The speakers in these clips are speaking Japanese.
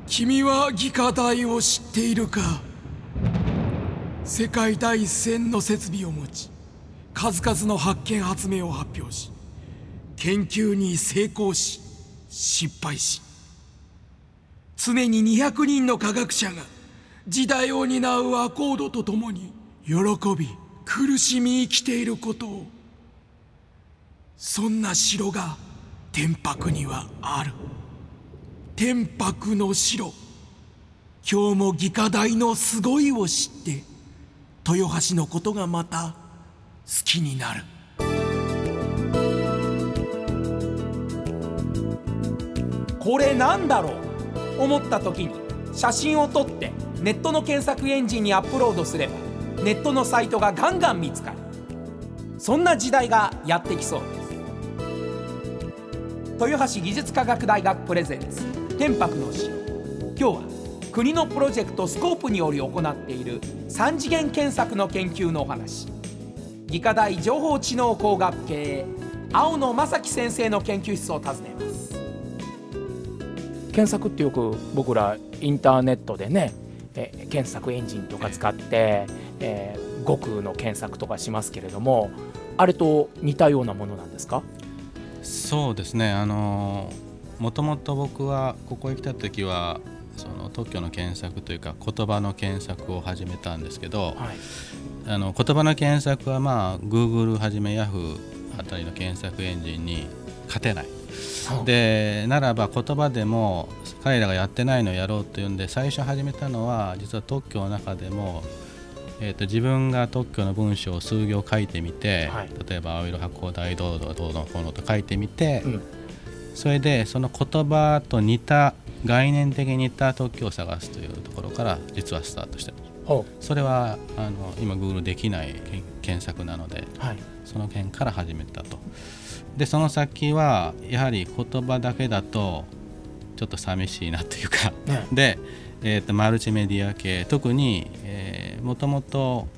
君は技科大を知っているか。世界第一線の設備を持ち、数々の発見発明を発表し、研究に成功し失敗し、常に200人の科学者が時代を担うアコードとともに喜び苦しみ生きていることを、そんな城が天白にはある。天白の城。今日も技科大のすごいを知って豊橋のことがまた好きになる。 これなんだろう思った時に写真を撮ってネットの検索エンジンにアップロードすればネットのサイトがガンガン見つかる。そんな時代がやってきそうです。豊橋技術科学大学プレゼンツ天白の城。今日は国のプロジェクトスコープにより行っている3次元検索の研究のお話。技科大情報知能工学系青野正樹先生の研究室を訪ねます。検索ってよく僕らインターネットでね、検索エンジンとか使って、語句の検索とかしますけれども、あれと似たようなものなんですか？ そうですね、もともと僕はここへ来た時はその特許の検索というか言葉の検索を始めたんですけど、言葉の検索はGoogle はじめ Yahoo あたりの検索エンジンに勝てない。でならば言葉でも彼らがやってないのをやろうというんで最初始めたのは、実は特許の中でも、自分が特許の文章を数行書いてみて、例えば青色発光ダイオードどうのこうのと書いてみて、それでその言葉と似た概念的に似た特許を探すというところから実はスタートしてます。それは今 Google できない検索なので、その件から始めたと。でその先はやはり言葉だけだとちょっと寂しいなというか、で、マルチメディア系、特にもともと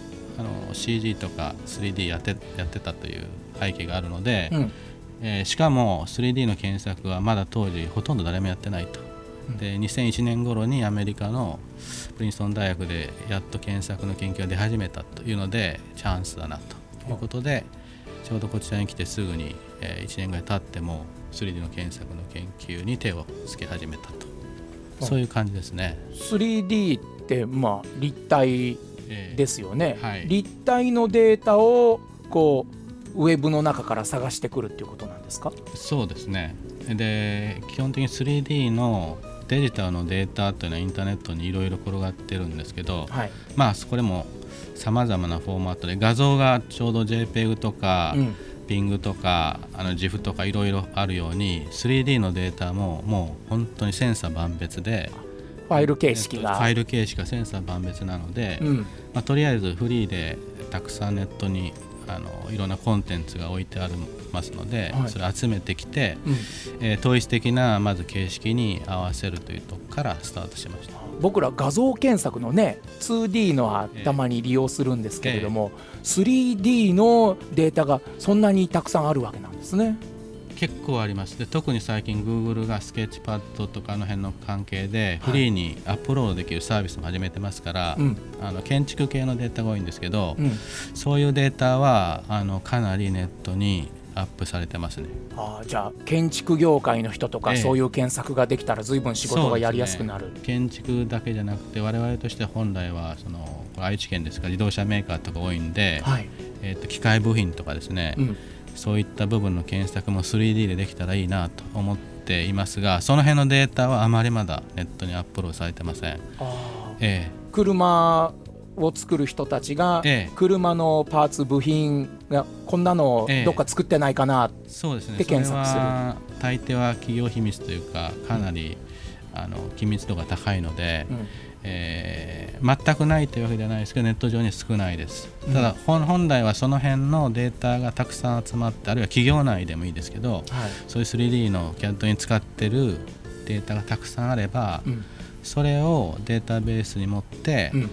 CG とか 3D やってたという背景があるので、しかも 3D の検索はまだ当時ほとんど誰もやってないと。で2001年頃にアメリカのプリンストン大学でやっと検索の研究が出始めたというのでチャンスだなということで、ちょうどこちらに来てすぐに1年ぐらい経っても 3D の検索の研究に手をつけ始めたと、そういう感じですね。 3D って立体ですよね、立体のデータをこうウェブの中から探してくるっていうことなんですか？ そうですね。で基本的に 3D のデジタルのデータというのはインターネットにいろいろ転がってるんですけど、これもさまざまなフォーマットで画像がちょうど JPEG とか、PNG とかGIF とかいろいろあるように 3D のデータももう本当に千差万別で、 ファイル形式が千差万別なので、とりあえずフリーでたくさんネットにいろんなコンテンツが置いてありますので、それ集めてきて、統一的なまず形式に合わせるというところからスタートしました。 僕ら画像検索のね 2D のはたまに利用するんですけれども、3D のデータがそんなにたくさんあるわけなんですね。 結構あります。で特に最近 Google がスケッチパッドとかの辺の関係でフリーにアップロードできるサービスも始めてますから、建築系のデータが多いんですけど、そういうデータはかなりネットにアップされてますね。 じゃあ建築業界の人とか、そういう検索ができたら随分仕事がやりやすくなる。 建築だけじゃなくて我々として本来は愛知県ですから自動車メーカーとか多いんで、機械部品とかですね、そういった部分の検索も 3D でできたらいいなと思っていますが、その辺のデータはあまりまだネットにアップロードされてません。 車を作る人たちが、車のパーツ部品がこんなのどっか作ってないかなって検索する。それは大抵は企業秘密というかかなり、機密度が高いので、全くないというわけではないですけどネット上に少ないです。ただ、本来はその辺のデータがたくさん集まって、あるいは企業内でもいいですけど、そういう 3D の CAD に使ってるデータがたくさんあれば、それをデータベースに持って、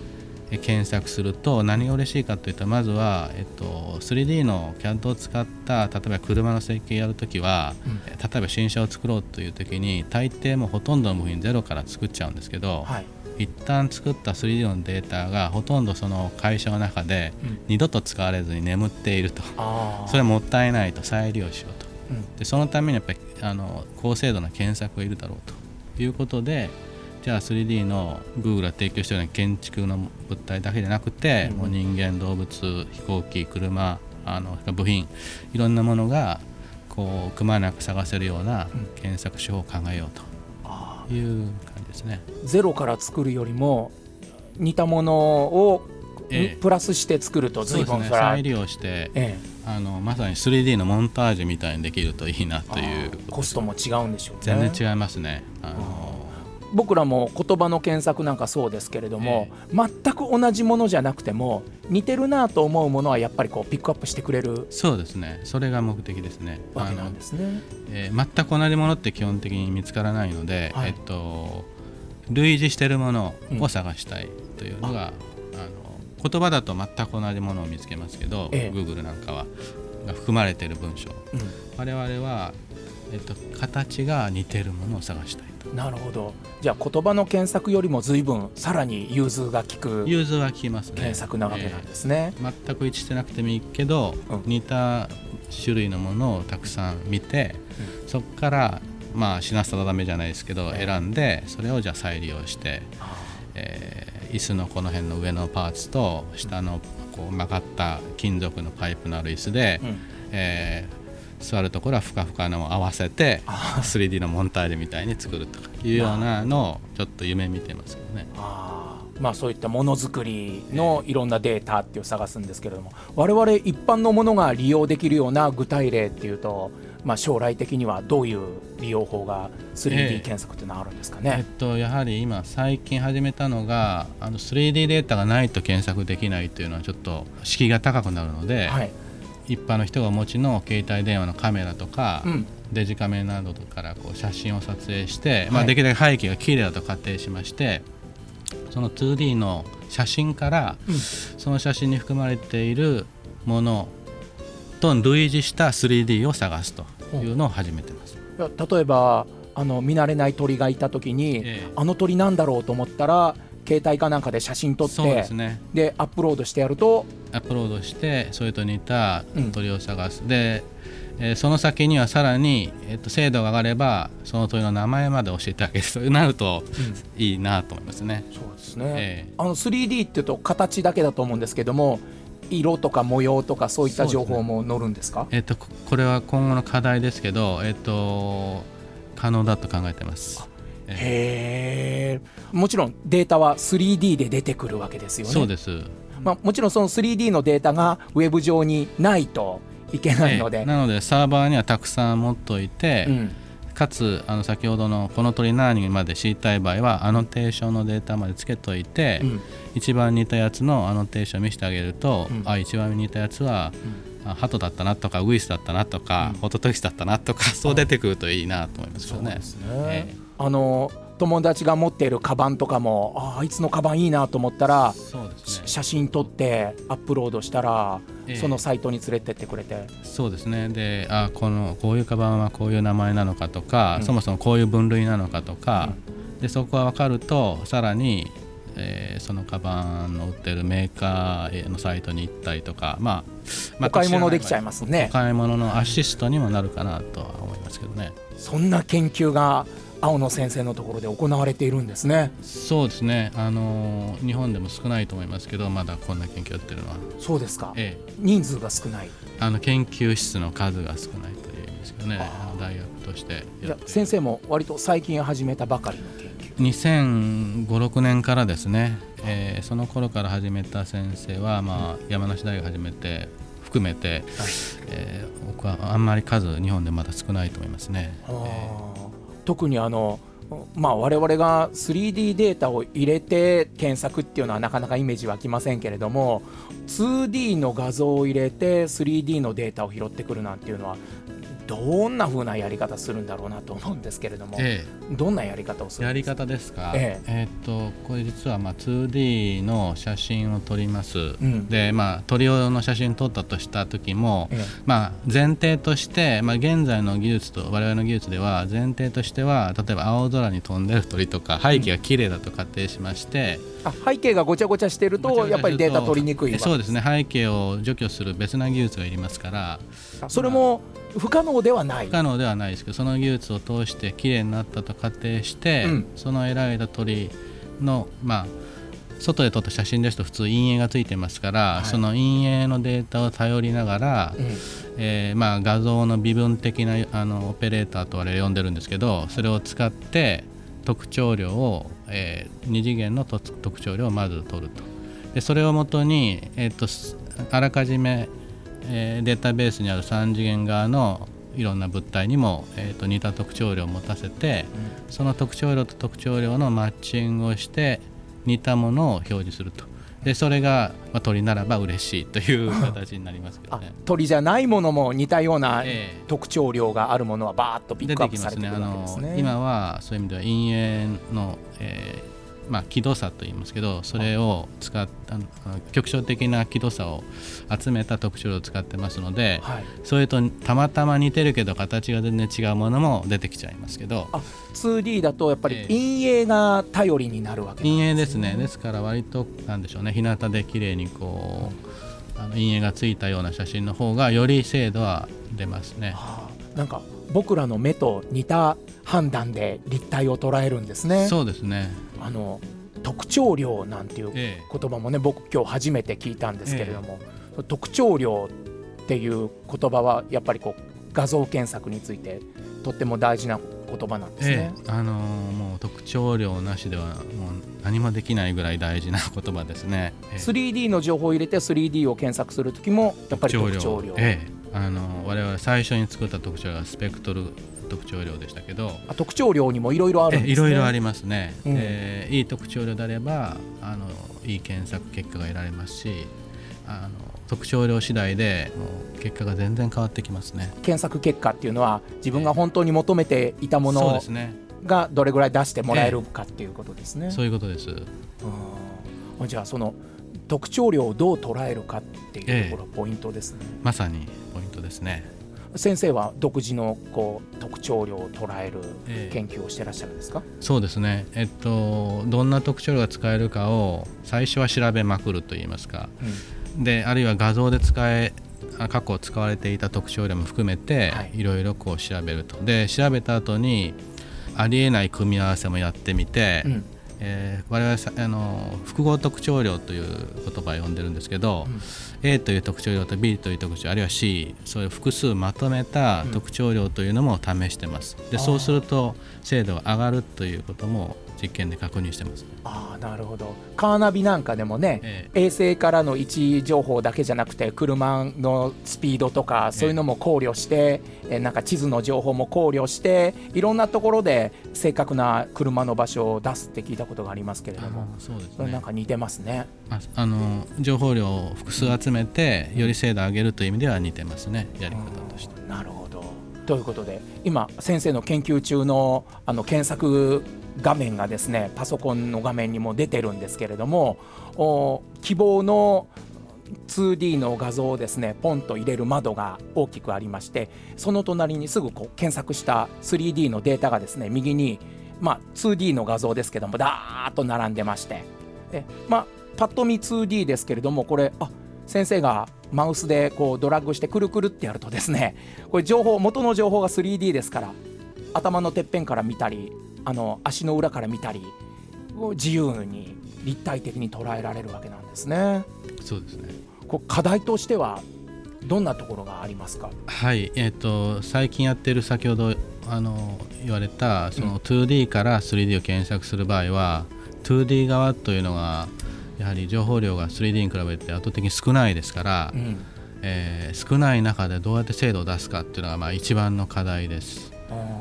検索すると何が嬉しいかというと、まずは、3D の CAD を使った例えば車の設計やるときは、例えば新車を作ろうというときに大抵もうほとんどの部品ゼロから作っちゃうんですけど、一旦作った 3D のデータがほとんどその会社の中で二度と使われずに眠っていると、それはもったいないと、再利用しようと、でそのためにやっぱり高精度な検索がいるだろうということで、じゃあ 3D の Google が提供しているような建築の物体だけじゃなくて、もう人間、動物、飛行機、車、部品、いろんなものがこうくまなく探せるような検索手法を考えようという感じですね。 ゼロから作るよりも似たものをプラスして作ると随分再利用して、まさに 3D のモンタージュみたいにできるといいなという。 コストも違うんでしょうね。 全然違いますね。 僕らも言葉の検索なんかそうですけれども、全く同じものじゃなくても似てるなと思うものはやっぱりこうピックアップしてくれる。 そうですね、それが目的ですね。 わけなんですね。 全く同じものって基本的に見つからないので、類似しているものを探したいというのが、言葉だと全く同じものを見つけますけど、Google なんかはが含まれている文章、我々は、形が似ているものを探したいと。 なるほど。じゃあ言葉の検索よりも随分さらに融通が利く検索なわけなんですね。 全く一致してなくてもいいけど、似た種類のものをたくさん見て、そこから品定めじゃないですけど選んで、それをじゃあ再利用して、椅子のこの辺の上のパーツと下のこう曲がった金属のパイプのある椅子で、座るところはふかふかのを合わせて 3D のモンタージュみたいに作るとかいうようなのをちょっと夢見てますけどね。 そういったものづくりのいろんなデータっていう探すんですけれども、我々一般のものが利用できるような具体例っていうと、将来的にはどういう利用法が 3D 検索っていうのはあるんですかね。 やはり今最近始めたのが3D データがないと検索できないというのはちょっと敷居が高くなるので、一般の人がお持ちの携帯電話のカメラとか、デジカメなどからこう写真を撮影して、できるだけ背景が綺麗だと仮定しまして、その 2D の写真から、その写真に含まれているものと類似した 3D を探すというのを始めてます。 例えば見慣れない鳥がいた時に、あの鳥なんだろうと思ったら携帯かなんかで写真撮って、でアップロードしてやると、 それと似た鳥を探す。で、その先にはさらに、精度が上がればその鳥の名前まで教えてあげるとなるといいなと思いますね。 そうですね。3D っていうと形だけだと思うんですけども、色とか模様とかそういった情報も載るんですか？ これは今後の課題ですけど、可能だと考えています。 もちろんデータは 3D で出てくるわけですよね。 そうです。 もちろんその 3D のデータがウェブ上にないといけないので、 なのでサーバーにはたくさん持っておいて、かつ先ほどのこの鳥何まで知りたい場合はアノテーションのデータまでつけといて、一番似たやつのアノテーションを見せてあげると、一番似たやつは、ハトだったなとかウグイスだったなとか、ホトトギスだったなとか、そう出てくるといいなと思いますけどね。 友達が持っているカバンとかも、あいつのカバンいいなと思ったら、写真撮ってアップロードしたら、そのサイトに連れてってくれて。 そうですね。で、こういうカバンはこういう名前なのかとか、そもそもこういう分類なのかとか、でそこが分かるとさらに、そのカバンの売ってるメーカーのサイトに行ったりとか、 お買い物できちゃいますね。 お買い物のアシストにもなるかなとは思いますけどね。 そんな研究が青野先生のところで行われているんですね。 そうですね。日本でも少ないと思いますけど、まだこんな研究やってるのは。 そうですか。人数が少ない。 研究室の数が少ないというんですけどね。大学としてじゃあ先生も割と最近始めたばかりの研究。 2005、6年からですね。その頃から始めた先生は、山梨大学始めて含めて、僕はあんまり数日本でまだ少ないと思いますね。 特に我々が 3D データを入れて検索っていうのはなかなかイメージ湧きませんけれども、 2D の画像を入れて 3D のデータを拾ってくるなんていうのはどんな風なやり方するんだろうなと思うんですけれども、どんなやり方をするんですか？ やり方ですか、これ実は2D の写真を撮ります、で鳥用の写真撮ったとした時も、前提として、現在の技術と我々の技術では前提としては、例えば青空に飛んでる鳥とか背景が綺麗だと仮定しまして、 背景がごちゃごちゃしてるとやっぱりデータ取りにくいわけです。 そうですね、背景を除去する別な技術がいりますから、 それも不可能ではない。 不可能ではないですけど、その技術を通して綺麗になったと仮定して、その得られた鳥の外で撮った写真ですと普通陰影がついてますから、その陰影のデータを頼りながら、画像の微分的なオペレーターと我々呼んでるんですけど、それを使って特徴量を、2次元の特徴量をまず取ると。でそれをもとに、あらかじめ、データベースにある3次元側のいろんな物体にも、似た特徴量を持たせて、その特徴量と特徴量のマッチングをして似たものを表示すると。でそれが、鳥ならば嬉しいという形になりますけどね。 鳥じゃないものも似たような特徴量があるものはバーッとピックアップされてくるわけですね。 今はそういう意味では陰影の、輝度差といいますけど、それを使った局所的な輝度差を集めた特徴量を使ってますので、それとたまたま似てるけど形が全然違うものも出てきちゃいますけど、 2D だとやっぱり陰影が頼りになるわけなんですね。 陰影ですね。ですから割となんでしょうね、日向で綺麗にこう陰影がついたような写真の方がより精度は出ますね。 なんか僕らの目と似た判断で立体を捉えるんですね。 そうですね。 特徴量なんていう言葉もね、僕今日初めて聞いたんですけれども、特徴量っていう言葉はやっぱりこう画像検索についてとっても大事な言葉なんですね。 もう特徴量なしではもう何もできないぐらい大事な言葉ですね。 3D の情報を入れて 3D を検索するときもやっぱり特徴量。 我々最初に作った特徴がスペクトル特徴量でしたけど、 特徴量にもいろいろあるんですね。 いろいろありますね。いい特徴量であればいい検索結果が得られますし、特徴量次第でもう結果が全然変わってきますね。 検索結果っていうのは自分が本当に求めていたものがどれぐらい出してもらえるかっていうことですね。 そういうことです。 じゃあその特徴量をどう捉えるかっていうところがポイントですね。 まさにポイントですね。 先生は独自の特徴量を捉える研究をしてらっしゃるんですか？ そうですね、どんな特徴量が使えるかを最初は調べまくるといいますか、であるいは画像で過去使われていた特徴量も含めていろいろこう調べると。で調べた後にありえない組み合わせもやってみて、我々複合特徴量という言葉を呼んでるんですけど、A という特徴量と B という特徴、あるいは C、 そういう複数まとめた特徴量というのも試してます。でそうすると精度が上がるということも実験で確認してます。 なるほど。カーナビなんかでもね、衛星からの位置情報だけじゃなくて車のスピードとかそういうのも考慮して、なんか地図の情報も考慮していろんなところで正確な車の場所を出すって聞いたことがありますけれども、 そうですね、 それなんか似てますね。 情報量を複数集めてより精度を上げるという意味では似てますね、やり方として。 なるほど。ということで今先生の研究中の検索画面がですね、パソコンの画面にも出てるんですけれども、希望の 2D の画像をですねポンと入れる窓が大きくありまして、その隣にすぐ検索した 3D のデータがですね右に、2D の画像ですけどもダーッと並んでまして、パッと見 2D ですけれども、これ先生がマウスでドラッグしてくるくるってやるとですね、これ元の情報が 3D ですから、頭のてっぺんから見たり足の裏から見たり自由に立体的に捉えられるわけなんですね。 そうですね。 課題としてはどんなところがありますか？ はい、最近やってる先ほど言われたその 2D から 3D を検索する場合は、2D 側というのがやはり情報量が 3D に比べて圧倒的に少ないですから、少ない中でどうやって精度を出すかっていうのが一番の課題です。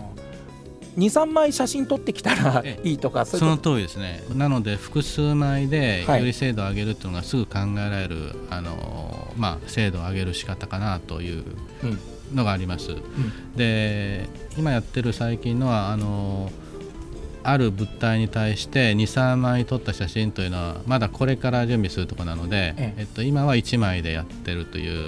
2、3枚写真撮ってきたらいいとか、 その通りですね。なので複数枚でより精度を上げるっていうのがすぐ考えられる、精度を上げる仕方かなというのがあります、で今やってる最近のはある物体に対して 2,3 枚撮った写真というのはまだこれから準備するところなので、今は1枚でやってるという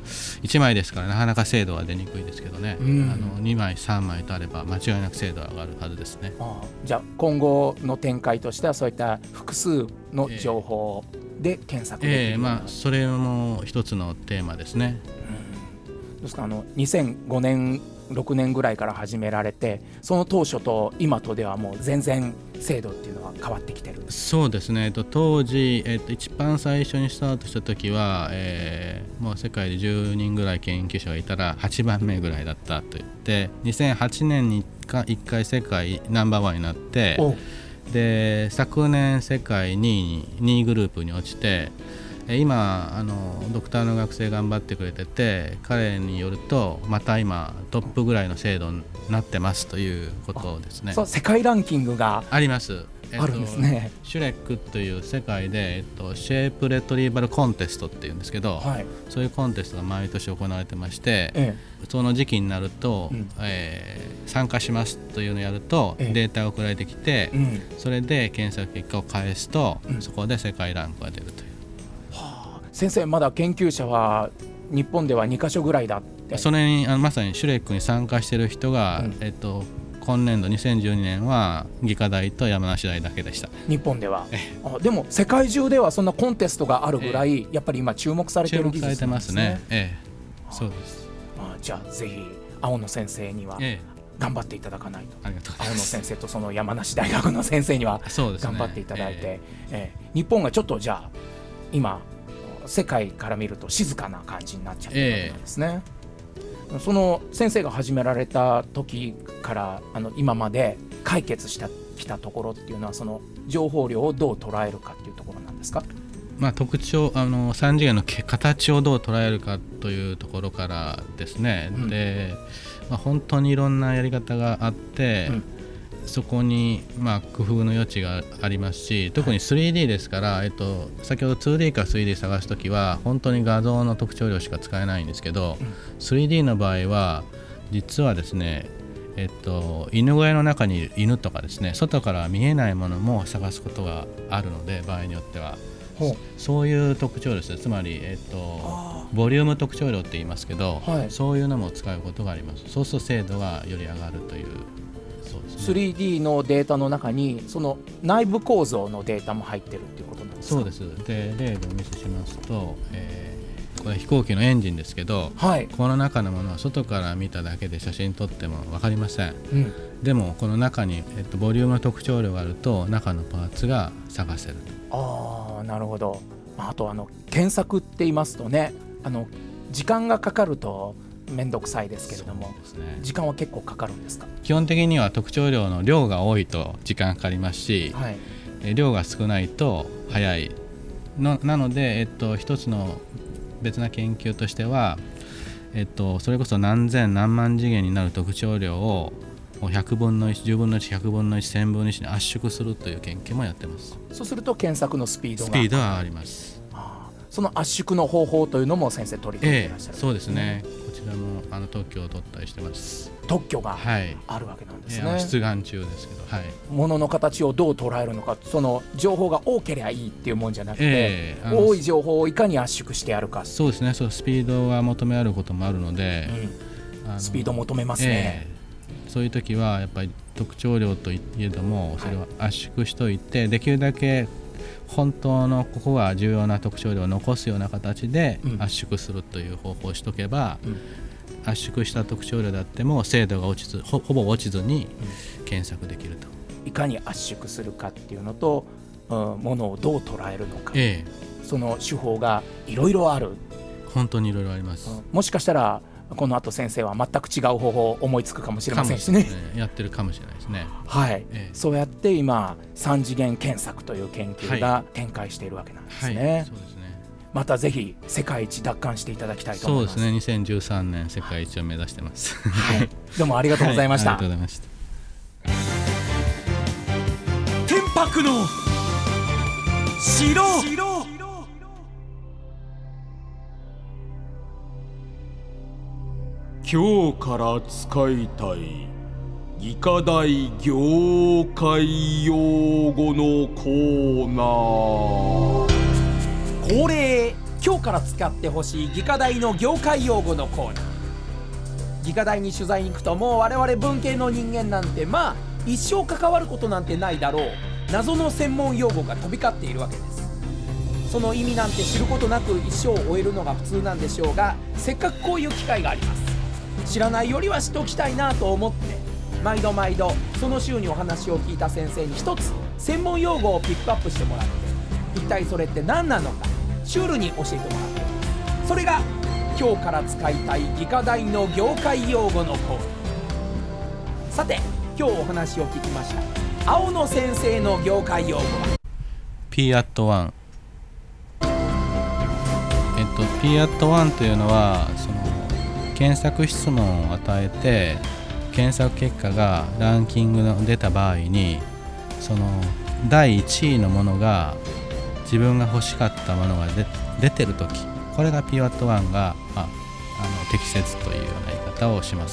、1枚ですからなかなか精度は出にくいですけどね、2枚3枚とあれば間違いなく精度は上がるはずですね。 じゃあ今後の展開としてはそういった複数の情報で検索できるような、 それも一つのテーマですね。 どうですか、2005年6年ぐらいから始められて、その当初と今とではもう全然精度っていうのは変わってきてる？ そうですね、当時、一番最初にスタートした時は、もう世界で10人ぐらい研究者がいたら8番目ぐらいだったと言って、2008年に1回世界ナンバーワンになって、で昨年世界2位グループに落ちて、今ドクターの学生頑張ってくれてて、彼によるとまた今トップぐらいの精度になってますということですね。 そう、世界ランキングがあります。 あるんですね。 シュレックという世界で、シェイプレトリーバルコンテストっていうんですけど、そういうコンテストが毎年行われてまして、その時期になると、参加しますというのをやると、データが送られてきて、それで検索結果を返すと、そこで世界ランクが出るという。 先生、まだ研究者は日本では2カ所ぐらいだって。 それにまさにシュレックに参加している人が、今年度2012年は技科大と山梨大だけでした。 日本では。でも世界中ではそんなコンテストがあるぐらい、やっぱり今注目されている技術なんですね。 注目されてますね。そうです。 じゃあぜひ青野先生には頑張っていただかないと。 ありがとうございます。 青野先生とその山梨大学の先生には頑張っていただいて、日本がちょっとじゃあ今世界から見ると静かな感じになっちゃってるわけなんですね。その先生が始められた時から今まで解決してきたところっていうのは、その情報量をどう捉えるかっていうところなんですか？ 特徴3次元の形をどう捉えるかというところからですね、で、本当にいろんなやり方があって、そこに工夫の余地がありますし、特に 3D ですから、先ほど 2D か 3D 探すときは本当に画像の特徴量しか使えないんですけど、3D の場合は実はですね、犬小屋の中にいる犬とかですね、外から見えないものも探すことがあるので、場合によってはそういう特徴ですね。つまり、ボリューム特徴量って言いますけど、そういうのも使うことがあります。そうすると精度がより上がるという。そうですね、3D のデータの中にその内部構造のデータも入ってるっていうことなんですか？ そうです。で、例でお見せしますと、これ飛行機のエンジンですけど、この中のものは外から見ただけで写真撮っても分かりません。でもこの中に、ボリュームの特徴量があると中のパーツが探せる。 なるほど。あと検索って言いますとね、時間がかかるとめんどくさいですけれども、時間は結構かかるんですか？ 基本的には特徴量の量が多いと時間かかりますし、量が少ないと早いなので、一つの別な研究としては、それこそ何千何万次元になる特徴量を100分の1、10分の1、100分の1、1000分の1に圧縮するという研究もやってます。 そうすると検索のスピードはあります。 その圧縮の方法というのも先生取り組んでいらっしゃる、 そうですね。こちらも特許を取ったりしてます。 特許があるわけなんですね。 出願中ですけど、 物の形をどう捉えるのか、その情報が多ければいいっていうもんじゃなくて、多い情報をいかに圧縮してやるか。 そうですね。そうスピードが求められることもあるので、 スピード求めますね。 そういう時はやっぱり特徴量といえども、それを圧縮しといて、できるだけ本当のここが重要な特徴量を残すような形で圧縮するという方法をしとけば、圧縮した特徴量であっても精度がほぼ落ちずに検索できると。 いかに圧縮するかっていうのと、ものをどう捉えるのか、その手法がいろいろある。 本当にいろいろあります。 もしかしたらこの後先生は全く違う方法を思いつくかもしれませんしね。 やってるかもしれないですね。 そうやって今3次元検索という研究が展開しているわけなんですね。 そうですね。 またぜひ世界一奪還していただきたいと思います。 そうですね。2013年世界一を目指してます。 どうもありがとうございました。 ありがとうございました。 天白の城。 今日から使いたい技科大業界用語のコーナー。 恒例、今日から使ってほしい技科大の業界用語のコーナー。技科大に取材に行くと、もう我々文系の人間なんて一生関わることなんてないだろう謎の専門用語が飛び交っているわけです。その意味なんて知ることなく一生を終えるのが普通なんでしょうが、せっかくこういう機会があります。知らないよりは知っておきたいなと思って、毎度その週にお話を聞いた先生に一つ専門用語をピックアップしてもらって、一体それって何なのかシュールに教えてもらって、それが今日から使いたい技科大の業界用語のコーナー。さて、今日お話を聞きました青野先生の業界用語は P@1。P@1 というのは、その検索質問を与えて検索結果がランキングの出た場合に、その第1位のものが自分が欲しかったものが出てるとき、これが P@1 が、適切というような言い方をします。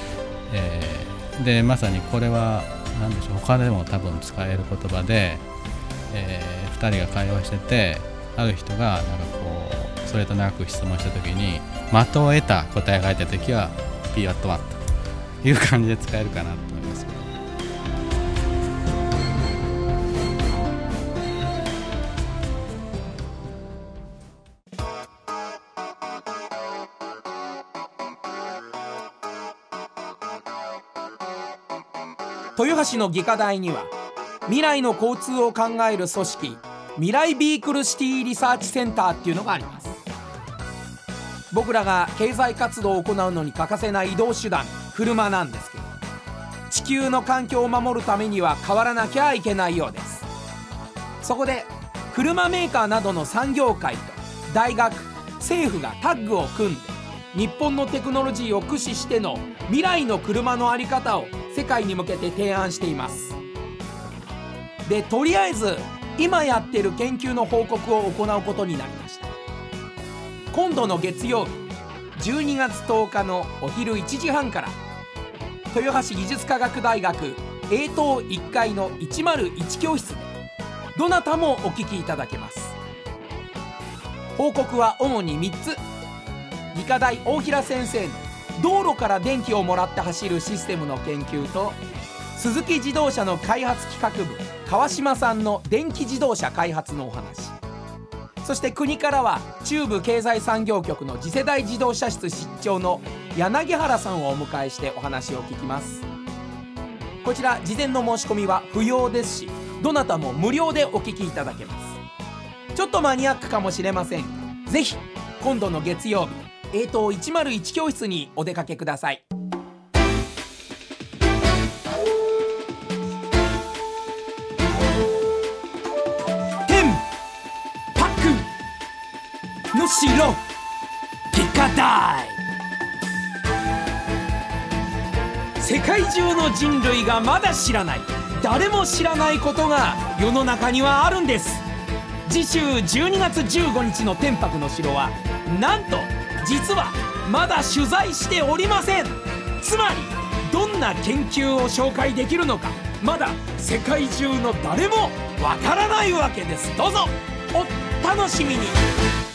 でまさにこれは何でしょう、他でも多分使える言葉で、2人が会話してて、ある人がそれとなく質問したときに的を得た答えが出たときは P@1 という感じで使えるかなと思います。 豊橋の技科大には未来の交通を考える組織、未来ビークルシティリサーチセンターっていうのがあります。僕らが経済活動を行うのに欠かせない移動手段、車なんですけど、地球の環境を守るためには変わらなきゃいけないようです。そこで車メーカーなどの産業界と大学、政府がタッグを組んで、日本のテクノロジーを駆使しての未来の車の在り方を世界に向けて提案しています。で、とりあえず今やっている研究の報告を行うことになりました。今度の月曜日12月10日のお昼1時半から、豊橋技術科学大学 A 棟1階の101教室でどなたもお聞きいただけます。報告は主に3つ。技科大大平先生の道路から電気をもらって走るシステムの研究と、鈴木自動車の開発企画部川島さんの電気自動車開発のお話、そして国からは中部経済産業局の次世代自動車室室長の柳原さんをお迎えしてお話を聞きます。こちら事前の申し込みは不要ですし、どなたも無料でお聞きいただけます。ちょっとマニアックかもしれませんが、ぜひ今度の月曜日A棟101教室にお出かけください。のしろ技科大。世界中の人類がまだ知らない、誰も知らないことが世の中にはあるんです。次週12月15日の天白の城は、なんと実はまだ取材しておりません。つまりどんな研究を紹介できるのか、まだ世界中の誰もわからないわけです。どうぞお楽しみに。